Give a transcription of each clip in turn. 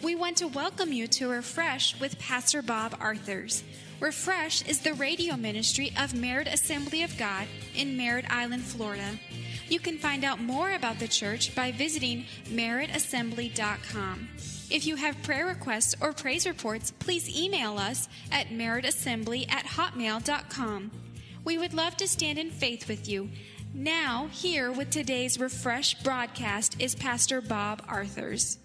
We want to welcome you to Refresh with Pastor Bob Arthurs. Refresh is the radio ministry of Merritt Assembly of God in Merritt Island, Florida. You can find out more about the church by visiting merrittassembly.com. If you have prayer requests or praise reports, please email us at merrittassembly@hotmail.com. We would love to stand in faith with you. Now, here with today's Refresh broadcast is Pastor Bob Arthurs.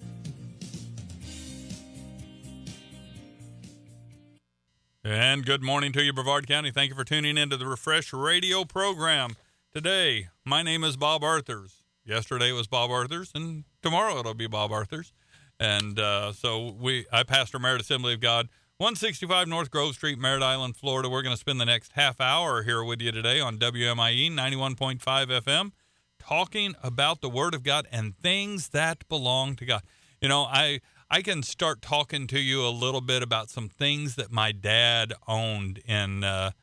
And good morning to you, Brevard County. Thank you for tuning into the Refresh radio program. Today, my name is Bob Arthurs. Yesterday was Bob Arthurs, and tomorrow it'll be Bob Arthurs. And I pastor Merritt Assembly of God, 165 North Grove Street, Merritt Island, Florida. We're going to spend the next half hour here with you today on WMIE 91.5 FM, talking about the Word of God and things that belong to God. You know, I can start talking to you a little bit about some things that my dad owned in the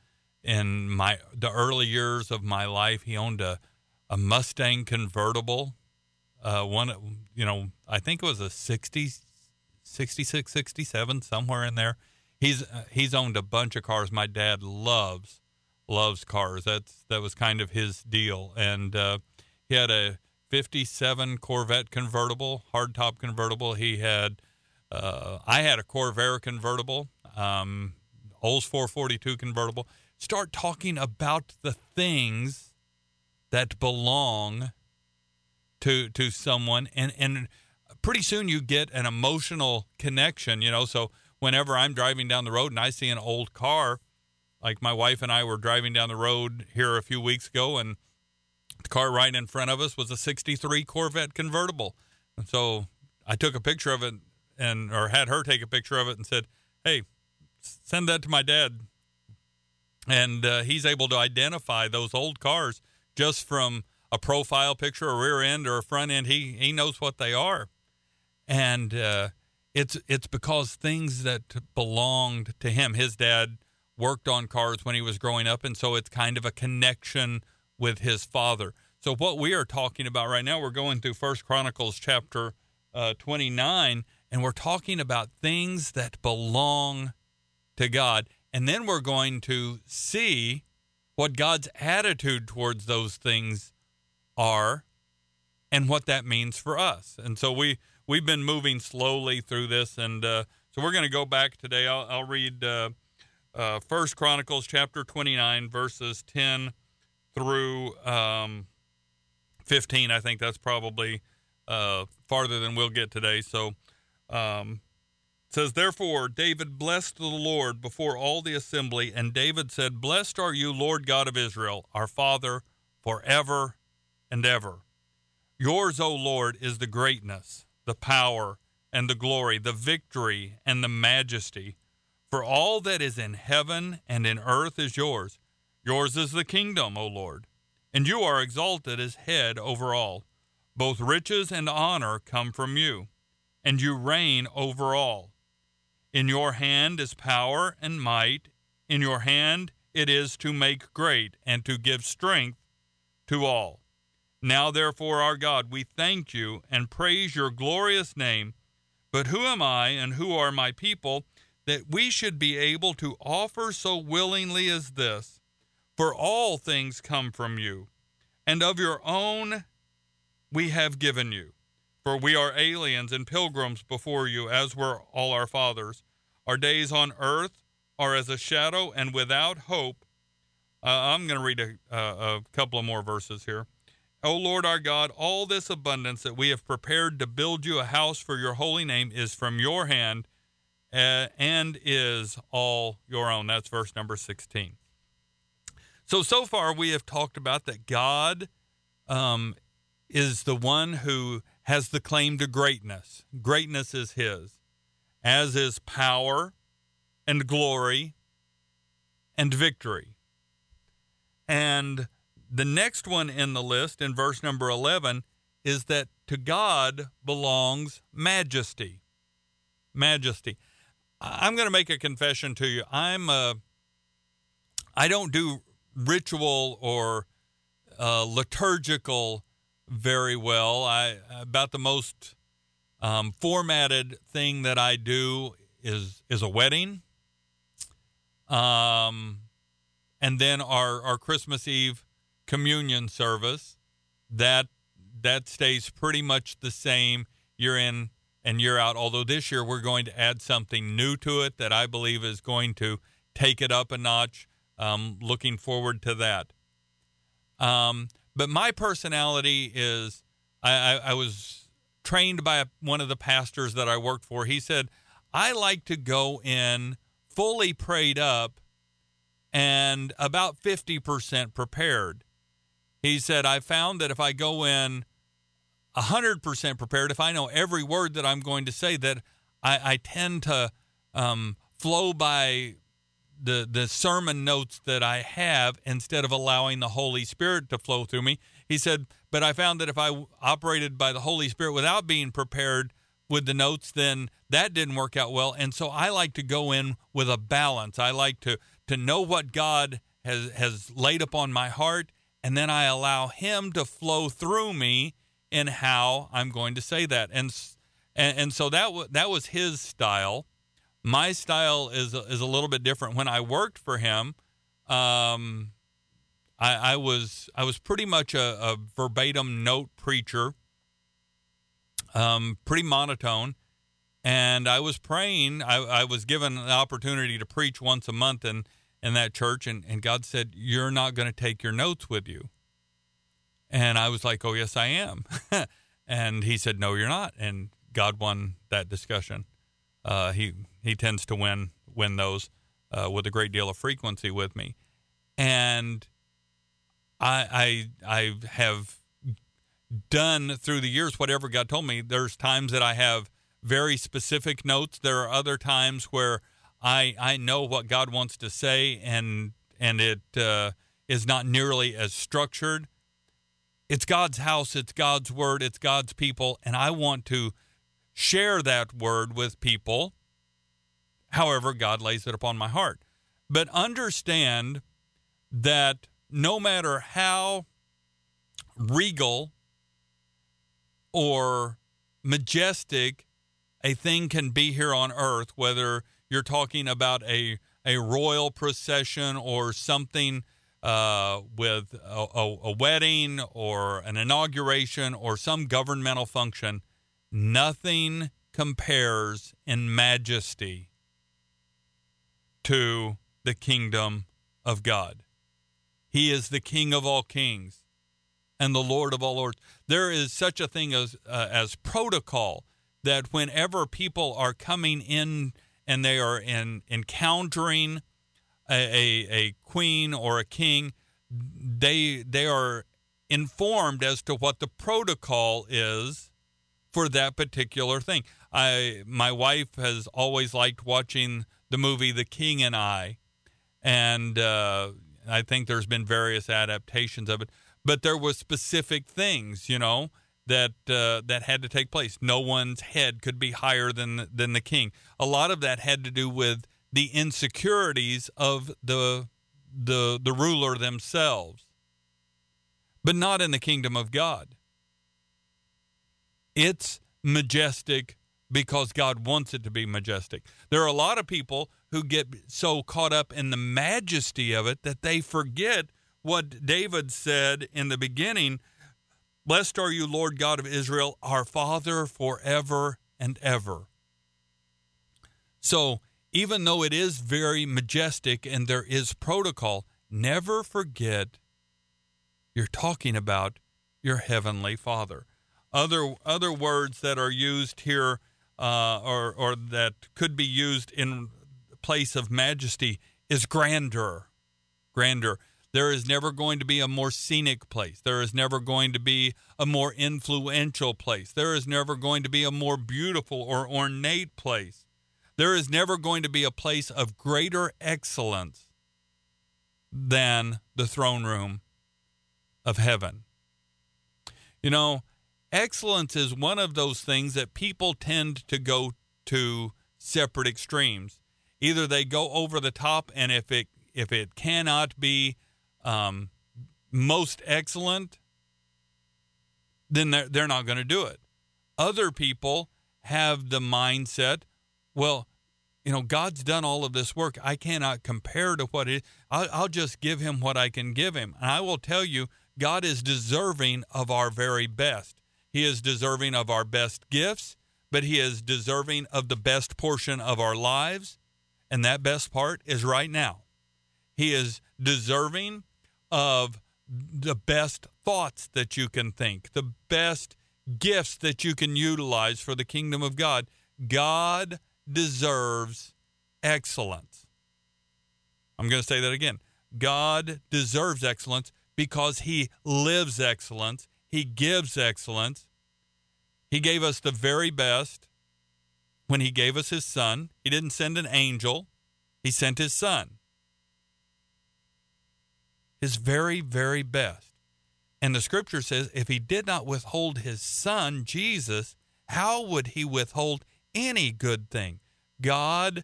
early years of my life. He owned a Mustang convertible. I think it was a 66, 67, somewhere in there. He's owned a bunch of cars. My dad loves cars. That was kind of his deal. And he had a 57 Corvette convertible, hardtop convertible. He had, I had a Corvair convertible, Olds 442 convertible. Start talking about the things that belong to someone, and pretty soon you get an emotional connection, you know. So whenever I'm driving down the road and I see an old car, like my wife and I were driving down the road here a few weeks ago, and the car right in front of us was a 63 Corvette convertible. And so I took a picture of it or had her take a picture of it and said, hey, send that to my dad. And he's able to identify those old cars just from a profile picture, a rear end, or a front end. He knows what they are. And it's because things that belonged to him. His dad worked on cars when he was growing up, and so it's kind of a connection with his father. So what we are talking about right now, we're going through 1 Chronicles chapter 29, and we're talking about things that belong to God. And then we're going to see what God's attitude towards those things are and what that means for us. And so we've been moving slowly through this, and so we're going to go back today. I'll read 1 Chronicles chapter 29, verses 10 through 15. I think that's probably farther than we'll get today. So it says, Therefore David blessed the Lord before all the assembly, and David said, Blessed are you, Lord God of Israel, our Father, forever and ever. Yours, O Lord, is the greatness, the power, and the glory, the victory, and the majesty. For all that is in heaven and in earth is yours. Yours is the kingdom, O Lord, and you are exalted as head over all. Both riches and honor come from you, and you reign over all. In your hand is power and might. In your hand it is to make great and to give strength to all. Now, therefore, our God, we thank you and praise your glorious name. But who am I and who are my people that we should be able to offer so willingly as this? For all things come from you, and of your own we have given you. For we are aliens and pilgrims before you, as were all our fathers. Our days on earth are as a shadow and without hope. I'm going to read a couple of more verses here. O Lord our God, all this abundance that we have prepared to build you a house for your holy name is from your hand and is all your own. That's verse number 16. So far we have talked about that God is the one who has the claim to greatness. Greatness is his, as is power and glory and victory. And the next one in the list, in verse number 11, is that to God belongs majesty. Majesty. I'm going to make a confession to you. I don't do ritual or liturgical very well. About the most formatted thing that I do is a wedding. And then our Christmas Eve communion service, that stays pretty much the same year in and year out, although this year we're going to add something new to it that I believe is going to take it up a notch. Looking forward to that. But my personality is, I was trained by one of the pastors that I worked for. He said, I like to go in fully prayed up and about 50% prepared. He said, I found that if I go in 100% prepared, if I know every word that I'm going to say, that I tend to flow by the sermon notes that I have instead of allowing the Holy Spirit to flow through me. He said, but I found that if I operated by the Holy Spirit without being prepared with the notes, then that didn't work out well. And so I like to go in with a balance. I like to know what God has laid upon my heart, and then I allow him to flow through me in how I'm going to say that. And so that was his style. My style is a little bit different. When I worked for him, I was pretty much a verbatim note preacher, pretty monotone, and I was praying. I was given an opportunity to preach once a month in that church, and God said, "You're not going to take your notes with you." And I was like, "Oh, yes, I am." And he said, "No, you're not." And God won that discussion. He tends to win those with a great deal of frequency with me. And I have done through the years whatever God told me. There's times that I have very specific notes. There are other times where I know what God wants to say, and it is not nearly as structured. It's God's house, it's God's word, it's God's people, and I want to share that word with people however God lays it upon my heart. But understand that no matter how regal or majestic a thing can be here on earth, whether you're talking about a royal procession or something with a wedding or an inauguration or some governmental function, nothing compares in majesty to the kingdom of God. He is the King of all kings and the Lord of all lords. There is such a thing as protocol, that whenever people are coming in and they are encountering a queen or a king, they are informed as to what the protocol is for that particular thing. My wife has always liked watching the movie The King and I, and I think there's been various adaptations of it, but there were specific things, that had to take place. No one's head could be higher than the king. A lot of that had to do with the insecurities of the ruler themselves, but not in the kingdom of God. It's majestic because God wants it to be majestic. There are a lot of people who get so caught up in the majesty of it that they forget what David said in the beginning: "Blessed are you, Lord God of Israel, our Father forever and ever." So even though it is very majestic and there is protocol, never forget you're talking about your heavenly Father. Other words that are used here or that could be used in place of majesty is grandeur. Grandeur. There is never going to be a more scenic place. There is never going to be a more influential place. There is never going to be a more beautiful or ornate place. There is never going to be a place of greater excellence than the throne room of heaven. Excellence is one of those things that people tend to go to separate extremes. Either they go over the top, and if it cannot be most excellent, then they're not going to do it. Other people have the mindset, well, God's done all of this work. I cannot compare to what it is. I'll just give him what I can give him. And I will tell you, God is deserving of our very best. He is deserving of our best gifts, but he is deserving of the best portion of our lives. And that best part is right now. He is deserving of the best thoughts that you can think, the best gifts that you can utilize for the kingdom of God. God deserves excellence. I'm going to say that again. God deserves excellence because he lives excellence. He gives excellence. He gave us the very best when he gave us his son. He didn't send an angel. He sent his son. His very, very best. And the scripture says if he did not withhold his son, Jesus, how would he withhold any good thing? God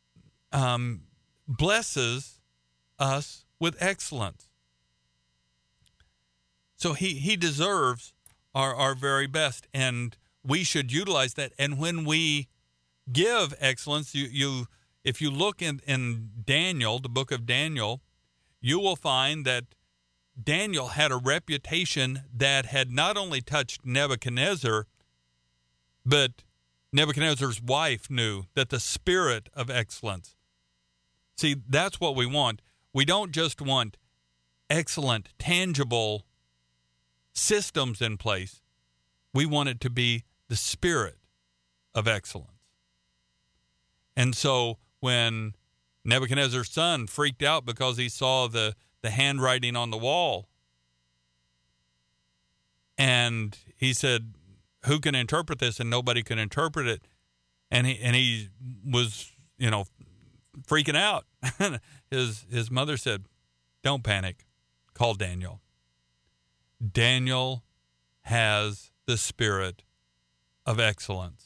blesses us with excellence. So he deserves our very best, and we should utilize that. And when we give excellence, if you look in Daniel, the book of Daniel, you will find that Daniel had a reputation that had not only touched Nebuchadnezzar, but Nebuchadnezzar's wife knew that the spirit of excellence. See, that's what we want. We don't just want excellent, tangible systems in place. We want it to be the spirit of excellence. And so when Nebuchadnezzar's son freaked out because he saw the handwriting on the wall, and he said, who can interpret this? And nobody could interpret it. And he was, freaking out. His mother said, don't panic. Call Daniel. Daniel has the spirit of excellence.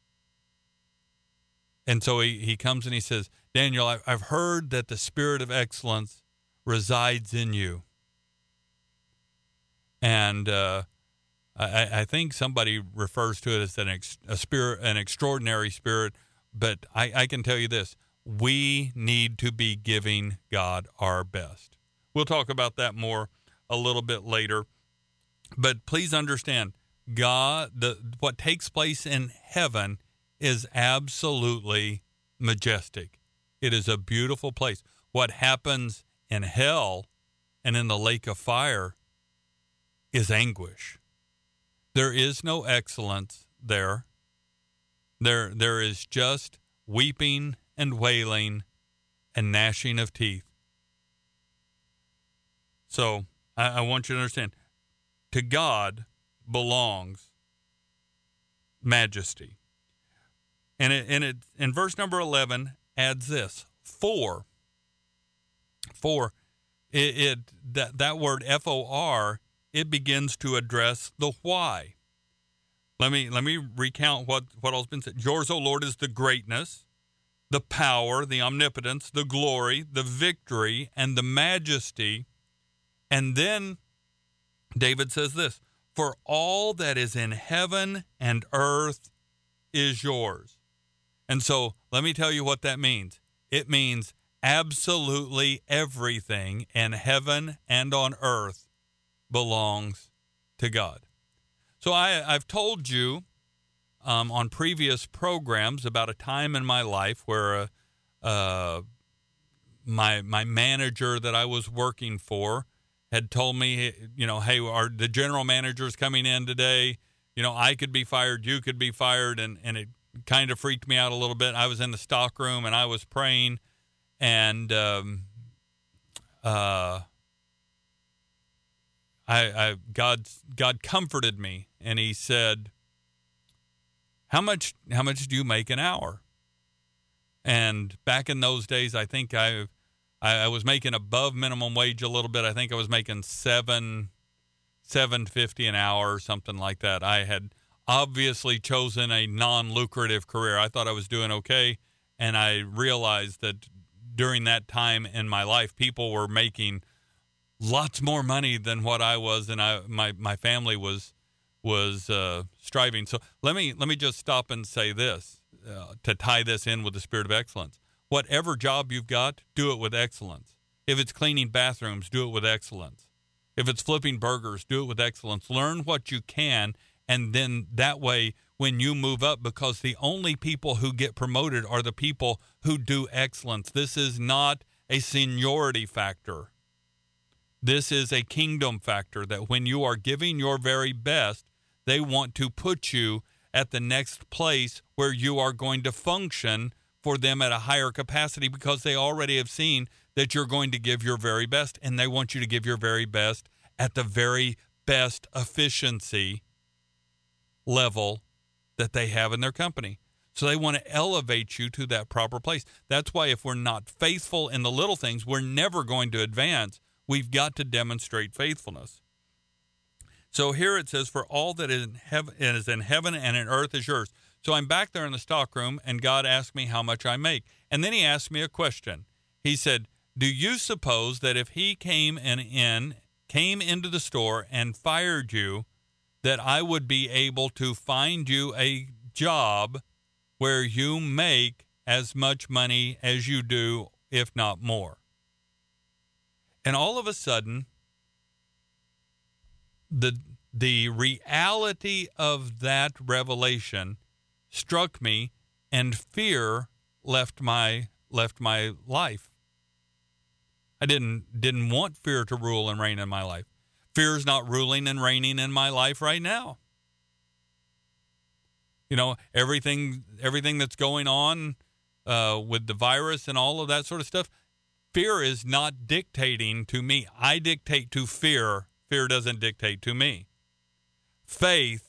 And so he comes and he says, Daniel, I've heard that the spirit of excellence resides in you. And I think somebody refers to it as an extraordinary spirit, but I can tell you this: we need to be giving God our best. We'll talk about that more a little bit later, but please understand, what takes place in heaven is absolutely majestic. It is a beautiful place. What happens in hell and in the lake of fire is anguish. There is no excellence there. There is just weeping and wailing and gnashing of teeth. So I want you to understand, to God belongs majesty. And it in verse number 11 adds this, for that word F-O-R, it begins to address the why. Let me recount what all's been said. Yours, O Lord, is the greatness, the power, the omnipotence, the glory, the victory, and the majesty. And then David says this, for all that is in heaven and earth is yours. And so let me tell you what that means. It means absolutely everything in heaven and on earth belongs to God. So I've told you on previous programs about a time in my life where my manager that I was working for had told me, hey, the general manager's coming in today. I could be fired, you could be fired, and it kind of freaked me out a little bit. I was in the stock room and I was praying, and God comforted me, and he said, how much do you make an hour? And back in those days, I think I was making above minimum wage a little bit. I think I was making $7.50 an hour or something like that. I had obviously chosen a non-lucrative career. I thought I was doing okay, and I realized that during that time in my life, people were making lots more money than what I was, and my family was striving. So let me just stop and say this to tie this in with the spirit of excellence. Whatever job you've got, do it with excellence. If it's cleaning bathrooms, do it with excellence. If it's flipping burgers, do it with excellence. Learn what you can, and then that way when you move up, because the only people who get promoted are the people who do excellence. This is not a seniority factor. This is a kingdom factor, that when you are giving your very best, they want to put you at the next place where you are going to function for them at a higher capacity, because they already have seen that you're going to give your very best, and they want you to give your very best at the very best efficiency level that they have in their company. So they want to elevate you to that proper place. That's why if we're not faithful in the little things, we're never going to advance. We've got to demonstrate faithfulness. So here it says, for all that is in heaven and in earth is yours. So I'm back there in the stockroom, and God asked me how much I make. And then he asked me a question. He said, do you suppose that if he came into the store and fired you, that I would be able to find you a job where you make as much money as you do, if not more? And all of a sudden, the reality of that revelation struck me, and fear left my life. I didn't want fear to rule and reign in my life. Fear is not ruling and reigning in my life right now. You know, everything that's going on with the virus and all of that sort of stuff, fear is not dictating to me. I dictate to fear. Fear doesn't dictate to me. Faith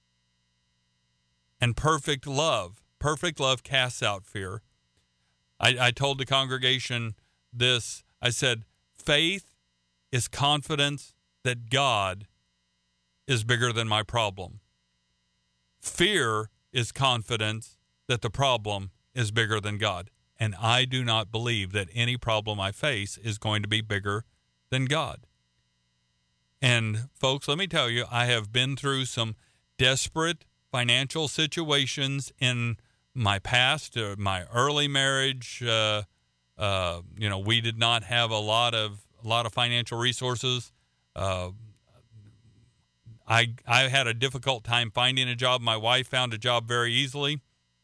and perfect love casts out fear. I told the congregation this. I said, faith is confidence that God is bigger than my problem. Fear is confidence that the problem is bigger than God. And I do not believe that any problem I face is going to be bigger than God. And folks, let me tell you, I have been through some desperate financial situations in my past, my early marriage. We did not have a lot of financial resources. I had a difficult time finding a job. My wife found a job very easily.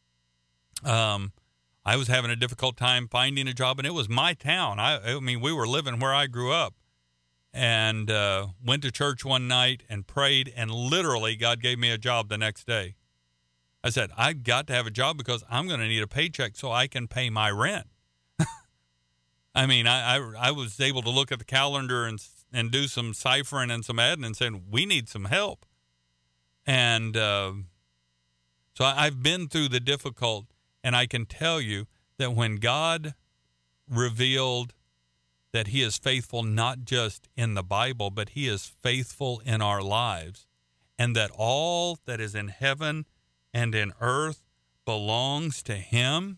I was having a difficult time finding a job, and it was my town. I mean, we were living where I grew up, and went to church one night and prayed, and literally God gave me a job the next day. I said, I've got to have a job because I'm going to need a paycheck so I can pay my rent. I mean, I was able to look at the calendar and do some ciphering and some adding and saying, we need some help. And so I've been through the difficult, and I can tell you that when God revealed that he is faithful not just in the Bible, but he is faithful in our lives, and that all that is in heaven and in earth belongs to him,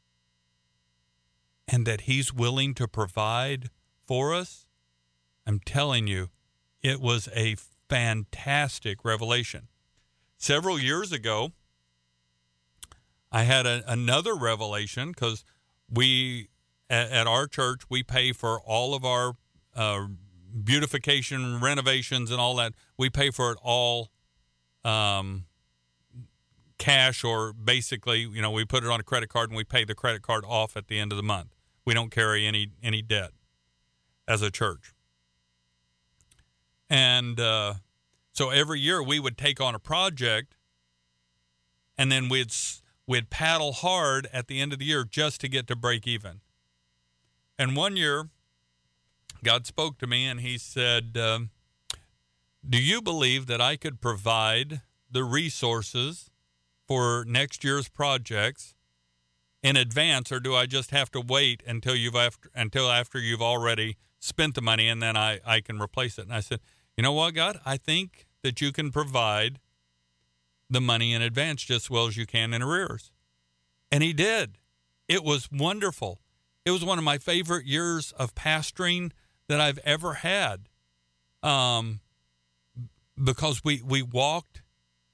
and that he's willing to provide for us, I'm telling you, it was a fantastic revelation. Several years ago, I had another revelation, because we, at our church, we pay for all of our beautification, renovations, and all that. We pay for it all cash, or basically, we put it on a credit card and we pay the credit card off at the end of the month. We don't carry any debt as a church. And so every year we would take on a project, and then we'd paddle hard at the end of the year just to get to break even. And one year, God spoke to me and he said, do you believe that I could provide the resources for next year's projects in advance, or do I just have to wait until after you've already spent the money, and then I can replace it? And I said, you know what, God, I think that you can provide the money in advance just as well as you can in arrears. And he did. It was wonderful. It was one of my favorite years of pastoring that I've ever had, because we walked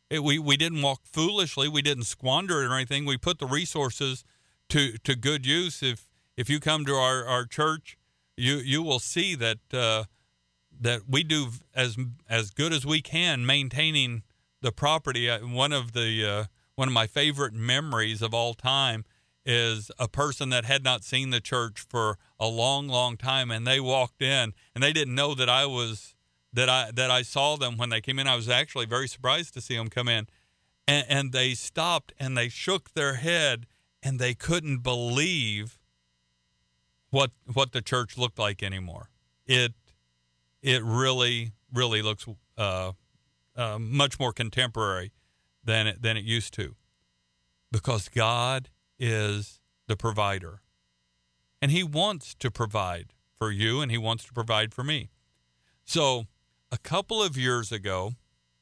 we didn't walk foolishly. We didn't squander it or anything. We put the resources to good use. If you come to our church, you will see that that we do as good as we can maintaining the property. One of my favorite memories of all time is a person that had not seen the church for a long, long time, and they walked in, and they didn't know that I saw them when they came in. I was actually very surprised to see them come in, and they stopped and they shook their head, and they couldn't believe what the church looked like anymore. It really looks much more contemporary than it used to, because God is the provider, and He wants to provide for you, and He wants to provide for me. So a couple of years ago,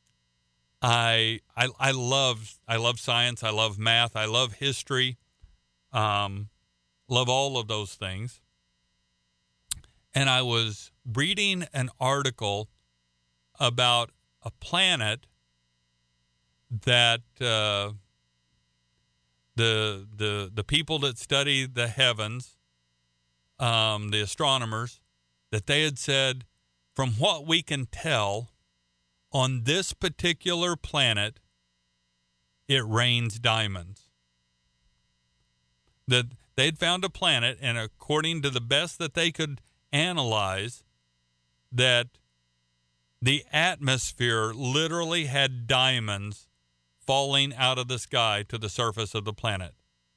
I love science, I love math, I love history, love all of those things. And I was reading an article about a planet that the people that study the heavens, the astronomers, that they had said, from what we can tell, on this particular planet, it rains diamonds. That they'd found a planet, and according to the best that they could analyze, that the atmosphere literally had diamonds falling out of the sky to the surface of the planet.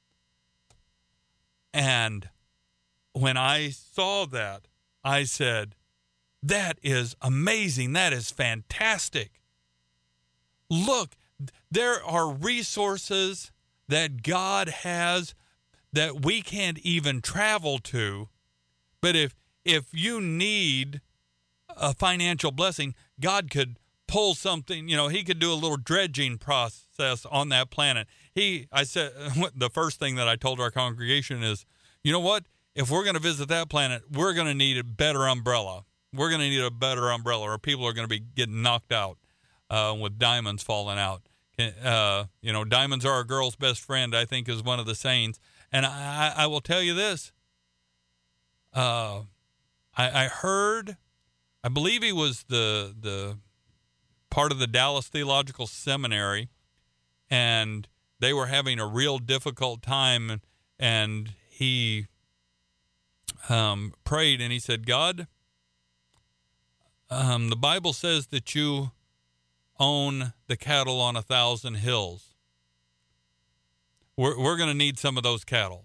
And when I saw that, I said, that is amazing. That is fantastic. Look, there are resources that God has that we can't even travel to. But if you need a financial blessing, God could pull something, He could do a little dredging process on that planet. I said, the first thing that I told our congregation is, you know what? If we're going to visit that planet, we're going to need a better umbrella. We're going to need a better umbrella, or people are going to be getting knocked out with diamonds falling out. Diamonds are a girl's best friend, I think, is one of the sayings. And I will tell you this. I heard, I believe he was the part of the Dallas Theological Seminary, and they were having a real difficult time, and he prayed, and he said, God, the Bible says that you own the cattle on 1,000 hills. We're going to need some of those cattle.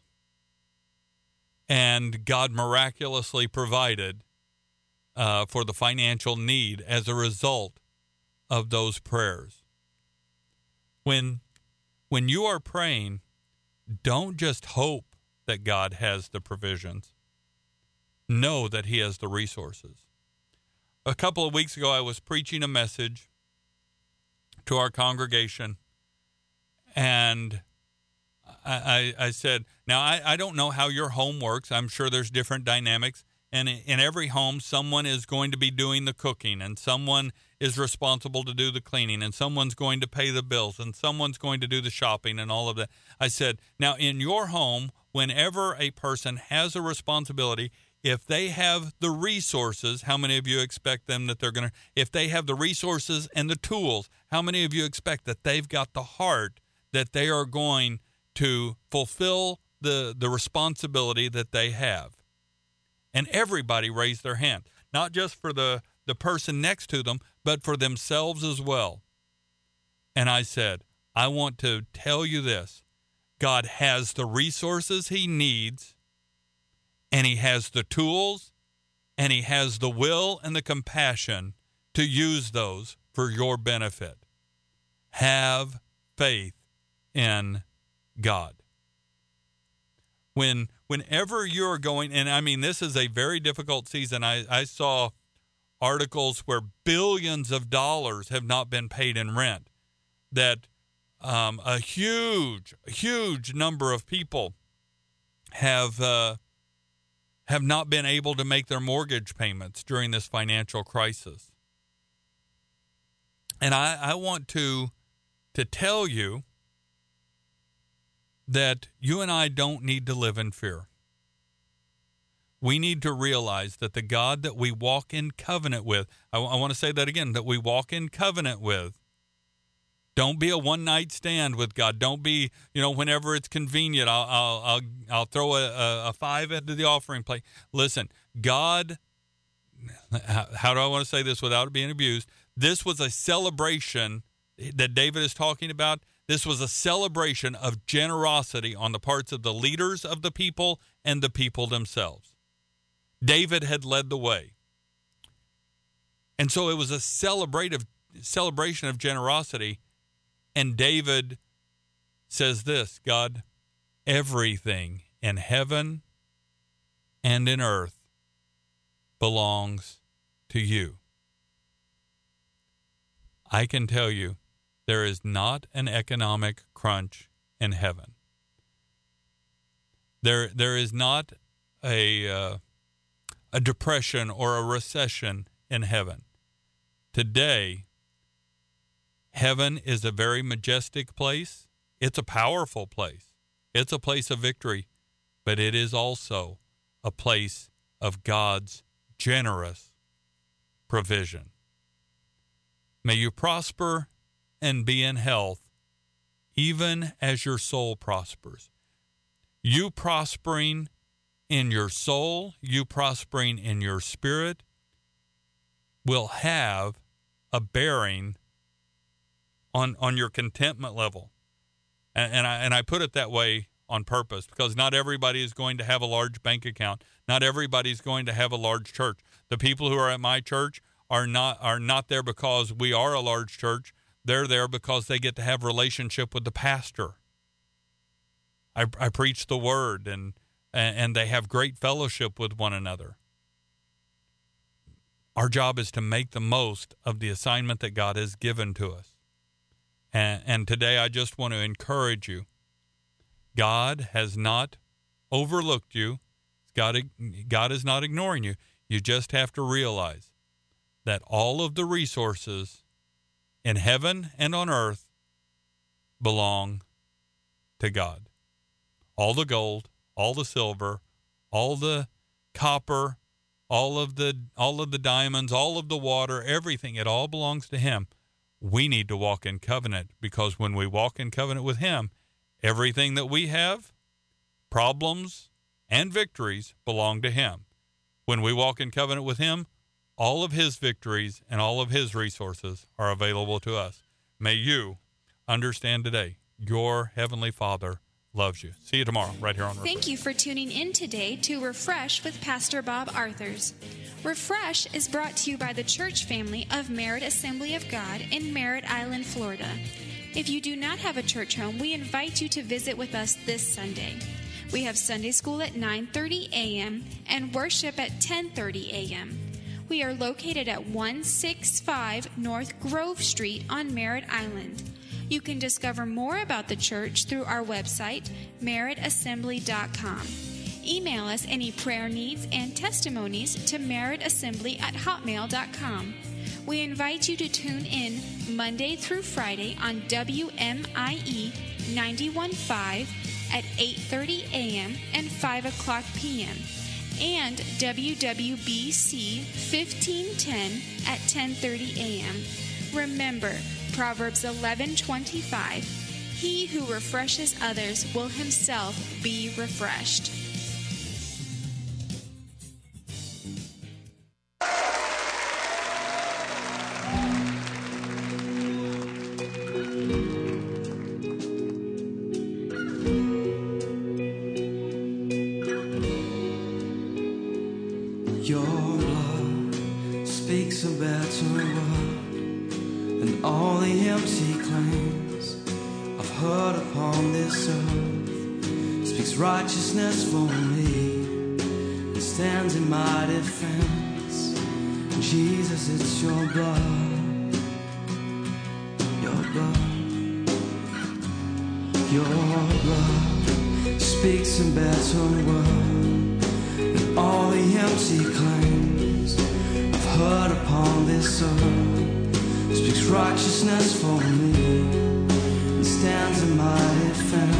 And God miraculously provided for the financial need as a result of those prayers. When you are praying, don't just hope that God has the provisions. Know that He has the resources. A couple of weeks ago, I was preaching a message to our congregation, and I said, now, I don't know how your home works. I'm sure there's different dynamics. And in every home, someone is going to be doing the cooking, and someone is responsible to do the cleaning, and someone's going to pay the bills, and someone's going to do the shopping and all of that. I said, now, in your home, whenever a person has a responsibility, if they have the resources, how many of you expect them that they're going to, if they have the resources and the tools, how many of you expect that they've got the heart that they are going to fulfill the responsibility that they have? And everybody raised their hand, not just for the person next to them, but for themselves as well. And I said, I want to tell you this. God has the resources He needs, and He has the tools, and He has the will and the compassion to use those for your benefit. Have faith in God. Whenever you're going, and I mean, this is a very difficult season. I saw articles where billions of dollars have not been paid in rent, that a huge number of people have not been able to make their mortgage payments during this financial crisis. And I want to to tell you that you and I don't need to live in fear. We need to realize that the God that we walk in covenant with, I want to say that again, that we walk in covenant with. Don't be a one-night stand with God. Don't be, whenever it's convenient, I'll throw a $5 into the offering plate. Listen, God, how do I want to say this without it being abused? This was a celebration that David is talking about. This was a celebration of generosity on the parts of the leaders of the people and the people themselves. David had led the way. And so it was a celebration of generosity. And David says this, God, everything in heaven and in earth belongs to you. I can tell you, there is not an economic crunch in heaven. There is not a depression or a recession in heaven. Today, heaven is a very majestic place. It's a powerful place. It's a place of victory, but it is also a place of God's generous provision. May you prosper and be in health, even as your soul prospers. You prospering in your soul, you prospering in your spirit, will have a bearing on your contentment level. And I put it that way on purpose, because not everybody is going to have a large bank account. Not everybody is going to have a large church. The people who are at my church are not there because we are a large church. They're there because they get to have relationship with the pastor. I preach the word, and they have great fellowship with one another. Our job is to make the most of the assignment that God has given to us. And today I just want to encourage you. God has not overlooked you. God is not ignoring you. You just have to realize that all of the resources in heaven and on earth belong to God. All the gold, all the silver, all the copper, all of the diamonds, all of the water, everything, it all belongs to him. We need to walk in covenant, because when we walk in covenant with him, everything that we have, problems and victories, belong to him. When we walk in covenant with him, all of his victories and all of his resources are available to us. May you understand today, your Heavenly Father loves you. See you tomorrow right here on Refresh. Thank you for tuning in today to Refresh with Pastor Bob Arthurs. Refresh is brought to you by the church family of Merritt Assembly of God in Merritt Island, Florida. If you do not have a church home, we invite you to visit with us this Sunday. We have Sunday school at 9:30 a.m. and worship at 10:30 a.m. We are located at 165 North Grove Street on Merritt Island. You can discover more about the church through our website, merrittassembly.com. Email us any prayer needs and testimonies to merrittassembly@hotmail.com. We invite you to tune in Monday through Friday on WMIE 91.5 at 8:30 a.m. and 5 o'clock p.m. and WWBC 1510 at 10:30 a.m. Remember, Proverbs 11:25, he who refreshes others will himself be refreshed. Your blood speaks a better word than all the empty claims I've heard upon this earth. Speaks righteousness for me and stands in my defense. Jesus, it's your blood, your blood, your blood speaks a better word. All the empty claims I've heard upon this earth speaks righteousness for me stands a mighty fence.